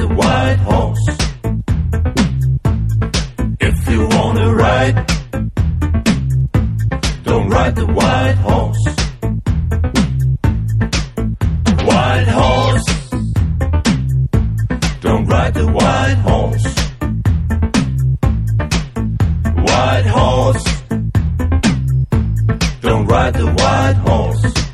the white horse. If you wanna ride, don't ride the white horse. White horse, don't ride the white horse. White horse, don't ride the white horse.